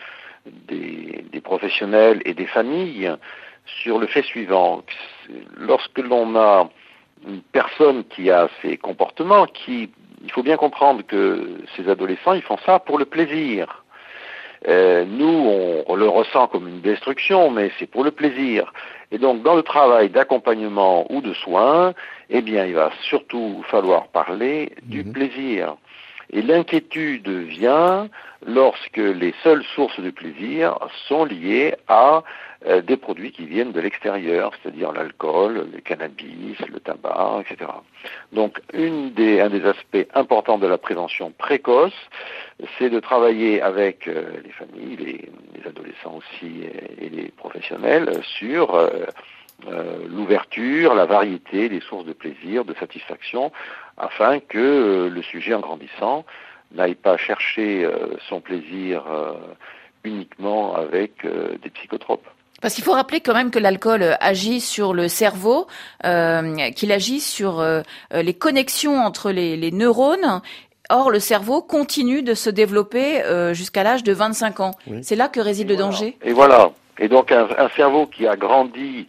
des, des professionnels et des familles sur le fait suivant. Lorsque l'on a une personne qui a ces comportements, qui, il faut bien comprendre que ces adolescents, ils font ça pour le plaisir. Euh, nous, on, on le ressent comme une destruction, mais c'est pour le plaisir. Et donc, dans le travail d'accompagnement ou de soins, eh bien, il va surtout falloir parler du mmh. plaisir. Et l'inquiétude vient lorsque les seules sources de plaisir sont liées à euh, des produits qui viennent de l'extérieur, c'est-à-dire l'alcool, le cannabis, le tabac, et cetera. Donc, une des, un des aspects importants de la prévention précoce, c'est de travailler avec euh, les familles, les, les adolescents aussi et, et les professionnels sur euh, euh, l'ouverture, la variété des sources de plaisir, de satisfaction, afin que euh, le sujet en grandissant n'aille pas chercher euh, son plaisir euh, uniquement avec euh, des psychotropes. Parce qu'il faut rappeler quand même que l'alcool agit sur le cerveau, euh, qu'il agit sur euh, les connexions entre les, les neurones. Or, le cerveau continue de se développer euh, jusqu'à l'âge de vingt-cinq ans. Oui. C'est là que réside et le voilà. danger. Et voilà. Et donc, un, un cerveau qui a grandi,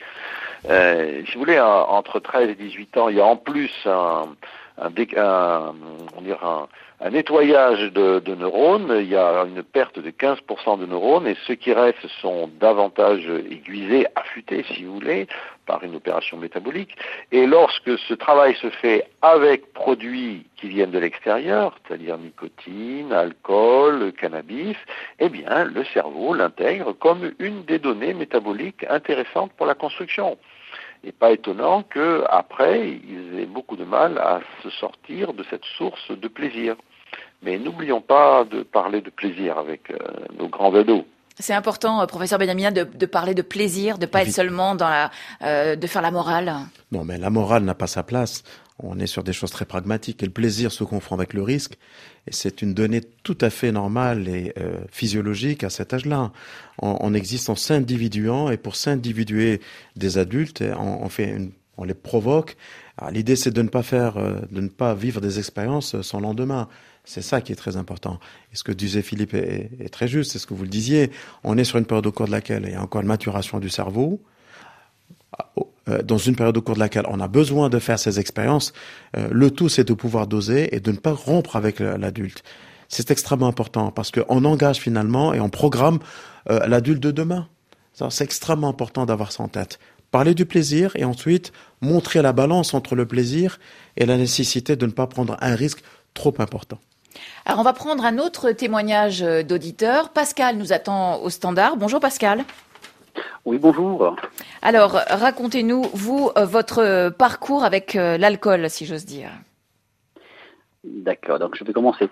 euh, si vous voulez, un, entre treize et dix-huit ans, il y a en plus un, un, un, on dirait un, un nettoyage de, de neurones. Il y a une perte de quinze pour cent de neurones et ceux qui restent sont davantage aiguisés, affûtés, si vous voulez, par une opération métabolique. Et lorsque ce travail se fait avec produits qui viennent de l'extérieur, c'est-à-dire nicotine, alcool, cannabis, eh bien, le cerveau l'intègre comme une des données métaboliques intéressantes pour la construction. Et pas étonnant qu'après, ils aient beaucoup de mal à se sortir de cette source de plaisir. Mais n'oublions pas de parler de plaisir avec euh, nos grands ados. C'est important, professeur Benyamina, de, de parler de plaisir, de pas être seulement dans la, euh, de faire la morale. Non, mais la morale n'a pas sa place. On est sur des choses très pragmatiques et le plaisir se confond avec le risque. Et c'est une donnée tout à fait normale et euh, physiologique à cet âge-là. On, on existe en s'individuant et pour s'individuer des adultes, on, on fait une, on les provoque. Alors, l'idée, c'est de ne pas faire, euh, de ne pas vivre des expériences sans lendemain. C'est ça qui est très important. Et ce que disait Philippe est, est très juste, c'est ce que vous le disiez. On est sur une période au cours de laquelle il y a encore une maturation du cerveau. Dans une période au cours de laquelle on a besoin de faire ces expériences, euh, le tout c'est de pouvoir doser et de ne pas rompre avec l'adulte. C'est extrêmement important parce qu'on engage finalement et on programme euh, l'adulte de demain. C'est extrêmement important d'avoir ça en tête. Parler du plaisir et ensuite montrer la balance entre le plaisir et la nécessité de ne pas prendre un risque trop important. Alors on va prendre un autre témoignage d'auditeur. Pascal nous attend au standard. Bonjour Pascal. Oui, bonjour. Alors, racontez-nous, vous, euh, votre parcours avec euh, l'alcool, si j'ose dire. D'accord, donc je vais commencer.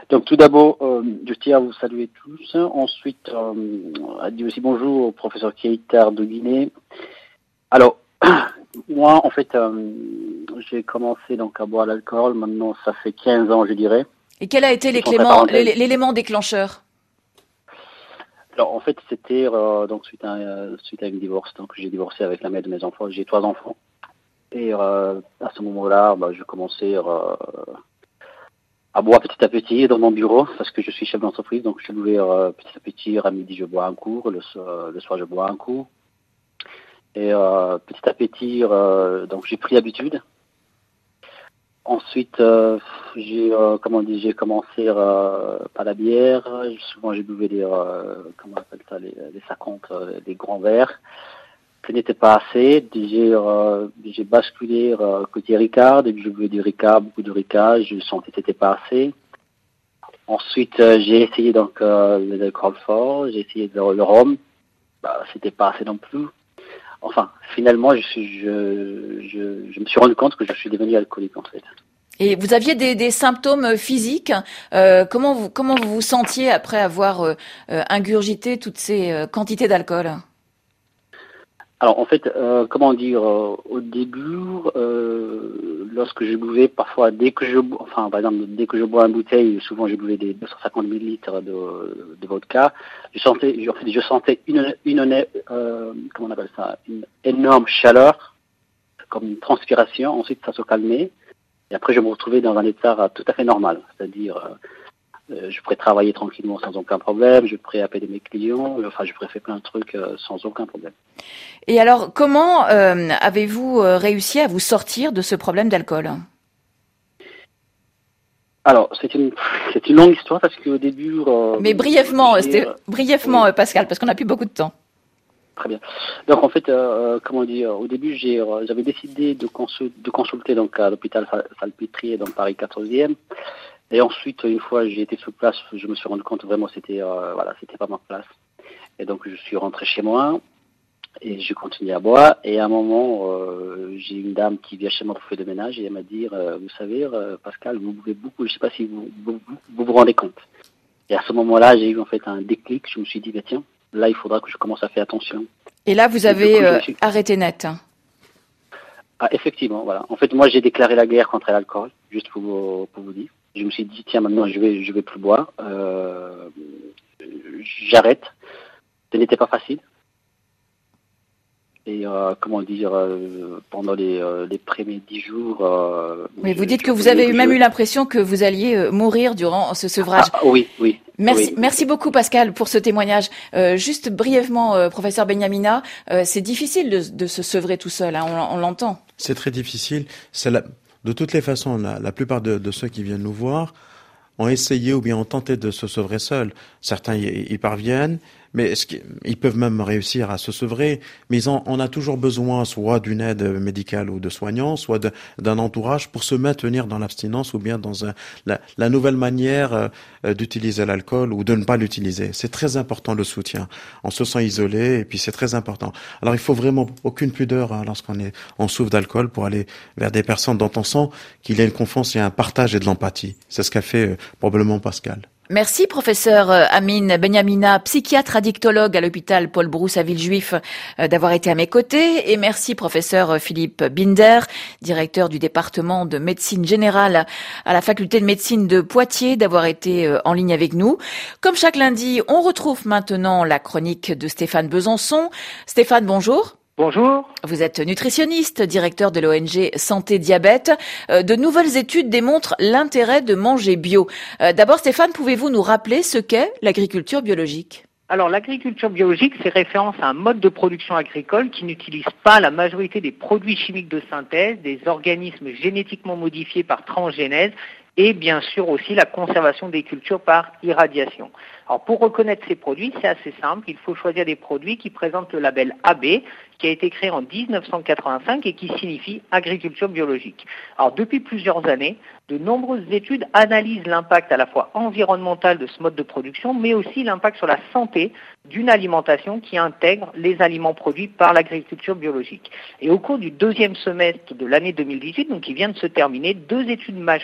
Donc tout d'abord, euh, je tiens à vous saluer tous. Ensuite, euh, à dire aussi bonjour au professeur Keïtar de Guinée. Alors, moi, en fait, euh, j'ai commencé donc à boire l'alcool. Maintenant, ça fait quinze ans, je dirais. Et quel a été l'élément, l'élément déclencheur? Alors, en fait, c'était euh, donc suite à, euh, suite à une divorce. Donc, j'ai divorcé avec la mère de mes enfants. J'ai trois enfants. Et euh, à ce moment-là, bah, je commençais euh, à boire petit à petit dans mon bureau, parce que je suis chef d'entreprise. Donc, je louais euh, petit à petit. À midi, je bois un coup. Le, euh, le soir, je bois un coup. Et euh, petit à petit, euh, donc j'ai pris habitude. Ensuite, euh, j'ai euh, comment dire, j'ai commencé euh, par la bière. Souvent, j'ai buvais des euh, comment on appelle ça, les, les cinquante, euh, des grands verres. Ce n'était pas assez. J'ai euh, j'ai basculé euh, côté Ricard. Dès que je buvais du Ricard, beaucoup de Ricard, je sentais que c'était pas assez. Ensuite, euh, j'ai essayé donc euh, les alcools forts. J'ai essayé le, le rhum. Bah, c'était pas assez non plus. Enfin, finalement, je, suis, je, je, je me suis rendu compte que je suis devenu alcoolique, en fait. Et vous aviez des, des symptômes physiques. Euh, comment vous comment vous vous sentiez après avoir euh, ingurgité toutes ces euh, quantités d'alcool? Alors, en fait, euh, comment dire, euh, au début, euh, lorsque je buvais, parfois, dès que je, enfin, par exemple, dès que je bois une bouteille, souvent je buvais des deux cent cinquante millilitres de, de vodka, je sentais, je, en fait, je sentais une, une, euh, comment on appelle ça, une énorme chaleur, comme une transpiration. Ensuite, ça se calmait, et après, je me retrouvais dans un état tout à fait normal, c'est-à-dire, euh, Euh, je pourrais travailler tranquillement sans aucun problème, je pourrais appeler mes clients, enfin je pourrais faire plein de trucs euh, sans aucun problème. Et alors, comment euh, avez-vous euh, réussi à vous sortir de ce problème d'alcool? Alors, c'est une, c'est une longue histoire parce qu'au début... Euh, Mais brièvement, c'était, brièvement oui. Pascal, parce qu'on n'a plus beaucoup de temps. Très bien. Donc en fait, euh, comment dire, au début, j'ai, euh, j'avais décidé de, consul- de consulter donc, à l'hôpital Salpêtrière dans Paris quatorzième. Et ensuite, une fois j'ai été sur place, je me suis rendu compte vraiment c'était euh, voilà, c'était pas ma place. Et donc je suis rentré chez moi et j'ai continué à boire. Et à un moment, euh, j'ai une dame qui vient chez moi pour faire le ménage et elle m'a dit, euh, vous savez, euh, Pascal, vous buvez beaucoup. Je sais pas si vous vous, vous vous rendez compte. Et à ce moment-là, j'ai eu en fait un déclic. Je me suis dit, bah, tiens, là il faudra que je commence à faire attention. Et là, vous avez coup, euh, suis... arrêté net. Ah, effectivement, voilà. En fait, moi j'ai déclaré la guerre contre l'alcool, juste pour vous, pour vous dire. Je me suis dit, tiens, maintenant, je vais, je vais plus boire. Euh, j'arrête. Ce n'était pas facile. Et euh, comment dire, euh, pendant les, euh, les premiers dix jours... Euh, oui, je, vous dites que vous avez même eu l'impression que vous alliez euh, mourir durant ce sevrage. Ah, oui, oui. Merci, oui. merci beaucoup Pascal pour ce témoignage. Euh, juste brièvement, euh, professeur Benyamina, euh, c'est difficile de, de se sevrer tout seul, hein, on, on l'entend. C'est très difficile. C'est la... De toutes les façons, la, la plupart de, de ceux qui viennent nous voir ont essayé ou bien ont tenté de se sevrer seuls. Certains y, y parviennent, mais ce qui, ils peuvent même réussir à se sevrer, mais ils ont, on a toujours besoin soit d'une aide médicale ou de soignants, soit de, d'un entourage pour se maintenir dans l'abstinence ou bien dans un, la, la nouvelle manière euh, d'utiliser l'alcool ou de ne pas l'utiliser. C'est très important le soutien. On se sent isolé et puis c'est très important. Alors il faut vraiment aucune pudeur hein, lorsqu'on est, on souffre d'alcool pour aller vers des personnes dont on sent qu'il y a une confiance et un partage et de l'empathie. C'est ce qu'a fait euh, probablement Pascal. Merci professeur Amine Benyamina, psychiatre addictologue à l'hôpital Paul Brousse à Villejuif, d'avoir été à mes côtés. Et merci professeur Philippe Binder, directeur du département de médecine générale à la faculté de médecine de Poitiers, d'avoir été en ligne avec nous. Comme chaque lundi, on retrouve maintenant la chronique de Stéphane Besançon. Stéphane, bonjour. Bonjour. Vous êtes nutritionniste, directeur de l'O N G Santé Diabète. De nouvelles études démontrent l'intérêt de manger bio. D'abord, Stéphane, pouvez-vous nous rappeler ce qu'est l'agriculture biologique ? Alors, l'agriculture biologique, c'est référence à un mode de production agricole qui n'utilise pas la majorité des produits chimiques de synthèse, des organismes génétiquement modifiés par transgénèse et bien sûr aussi la conservation des cultures par irradiation. Alors pour reconnaître ces produits, c'est assez simple, il faut choisir des produits qui présentent le label A B, qui a été créé en dix-neuf cent quatre-vingt-cinq et qui signifie agriculture biologique. Alors depuis plusieurs années, de nombreuses études analysent l'impact à la fois environnemental de ce mode de production, mais aussi l'impact sur la santé d'une alimentation qui intègre les aliments produits par l'agriculture biologique. Et au cours du deuxième semestre de l'année deux mille dix-huit, donc qui vient de se terminer, deux études majeures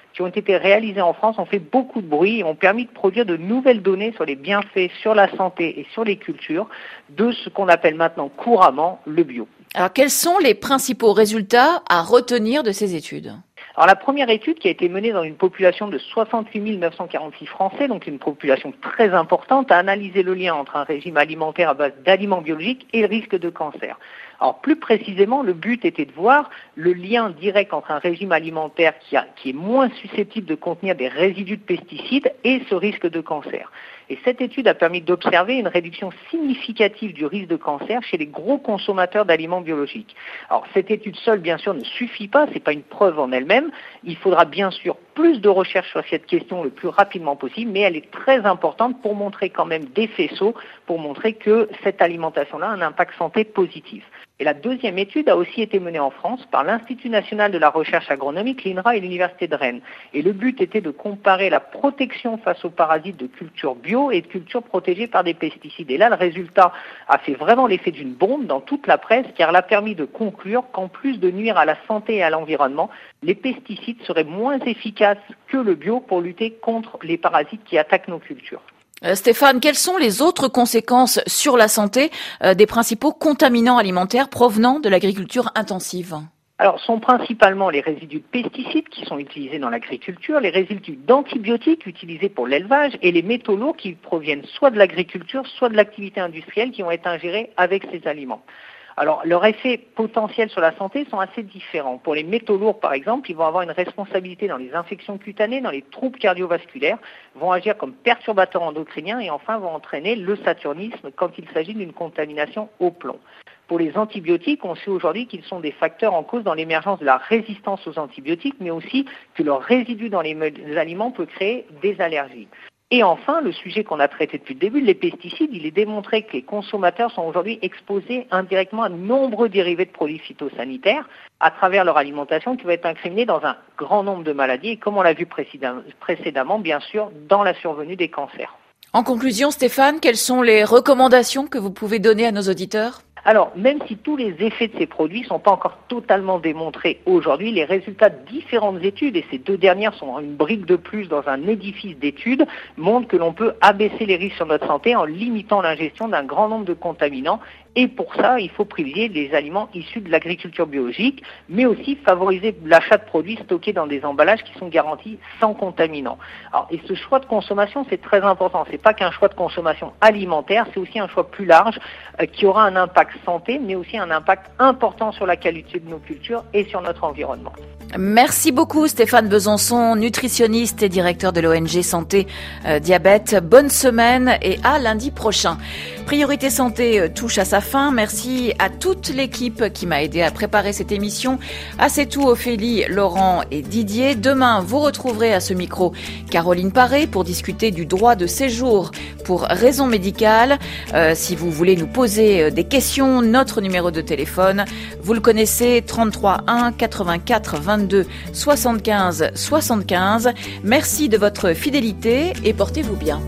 qui ont été réalisés en France ont fait beaucoup de bruit et ont permis de produire de nouvelles données sur les bienfaits sur la santé et sur les cultures de ce qu'on appelle maintenant couramment le bio. Alors, quels sont les principaux résultats à retenir de ces études ? Alors la première étude qui a été menée dans une population de soixante-huit mille neuf cent quarante-six Français, donc une population très importante, a analysé le lien entre un régime alimentaire à base d'aliments biologiques et le risque de cancer. Alors plus précisément, le but était de voir le lien direct entre un régime alimentaire qui, a, qui est moins susceptible de contenir des résidus de pesticides et ce risque de cancer. Et cette étude a permis d'observer une réduction significative du risque de cancer chez les gros consommateurs d'aliments biologiques. Alors cette étude seule, bien sûr, ne suffit pas, c'est pas une preuve en elle-même. Il faudra bien sûr plus de recherches sur cette question le plus rapidement possible, mais elle est très importante pour montrer quand même des faisceaux, pour montrer que cette alimentation-là a un impact santé positif. Et la deuxième étude a aussi été menée en France par l'Institut national de la recherche agronomique, l'I N R A et l'Université de Rennes. Et le but était de comparer la protection face aux parasites de cultures bio et de cultures protégées par des pesticides. Et là, le résultat a fait vraiment l'effet d'une bombe dans toute la presse, car elle a permis de conclure qu'en plus de nuire à la santé et à l'environnement, les pesticides seraient moins efficaces que le bio pour lutter contre les parasites qui attaquent nos cultures. Euh, Stéphane, quelles sont les autres conséquences sur la santé euh, des principaux contaminants alimentaires provenant de l'agriculture intensive ? Alors, sont principalement les résidus de pesticides qui sont utilisés dans l'agriculture, les résidus d'antibiotiques utilisés pour l'élevage et les métaux lourds qui proviennent soit de l'agriculture, soit de l'activité industrielle qui ont été ingérés avec ces aliments. Alors, leurs effets potentiels sur la santé sont assez différents. Pour les métaux lourds, par exemple, ils vont avoir une responsabilité dans les infections cutanées, dans les troubles cardiovasculaires, vont agir comme perturbateurs endocriniens et enfin vont entraîner le saturnisme quand il s'agit d'une contamination au plomb. Pour les antibiotiques, on sait aujourd'hui qu'ils sont des facteurs en cause dans l'émergence de la résistance aux antibiotiques, mais aussi que leur résidu dans les aliments peut créer des allergies. Et enfin, le sujet qu'on a traité depuis le début, les pesticides, il est démontré que les consommateurs sont aujourd'hui exposés indirectement à de nombreux dérivés de produits phytosanitaires à travers leur alimentation qui va être incriminée dans un grand nombre de maladies et comme on l'a vu précédemment, bien sûr, dans la survenue des cancers. En conclusion, Stéphane, quelles sont les recommandations que vous pouvez donner à nos auditeurs ? Alors, même si tous les effets de ces produits ne sont pas encore totalement démontrés aujourd'hui, les résultats de différentes études, et ces deux dernières sont une brique de plus dans un édifice d'études, montrent que l'on peut abaisser les risques sur notre santé en limitant l'ingestion d'un grand nombre de contaminants. Et pour ça, il faut privilégier les aliments issus de l'agriculture biologique, mais aussi favoriser l'achat de produits stockés dans des emballages qui sont garantis sans contaminants. Alors, et ce choix de consommation, c'est très important. C'est pas qu'un choix de consommation alimentaire, c'est aussi un choix plus large euh, qui aura un impact santé, mais aussi un impact important sur la qualité de nos cultures et sur notre environnement. Merci beaucoup Stéphane Besançon, nutritionniste et directeur de l'O N G Santé euh, Diabète. Bonne semaine et à lundi prochain. Priorité Santé euh, touche à sa fin. Merci à toute l'équipe qui m'a aidé à préparer cette émission. À C'est tout, Ophélie, Laurent et Didier. Demain, vous retrouverez à ce micro Caroline Paré pour discuter du droit de séjour pour raison médicale. Euh, si vous voulez nous poser euh, des questions, notre numéro de téléphone, vous le connaissez, trente-trois un quatre-vingt-quatre vingt-deux soixante-quinze soixante-quinze. Merci de votre fidélité et portez-vous bien.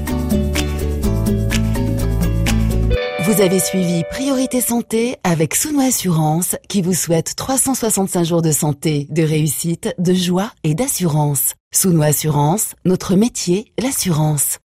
Vous avez suivi Priorité Santé avec Souno Assurance qui vous souhaite trois cent soixante-cinq jours de santé, de réussite, de joie et d'assurance. Souno Assurance, notre métier, l'assurance.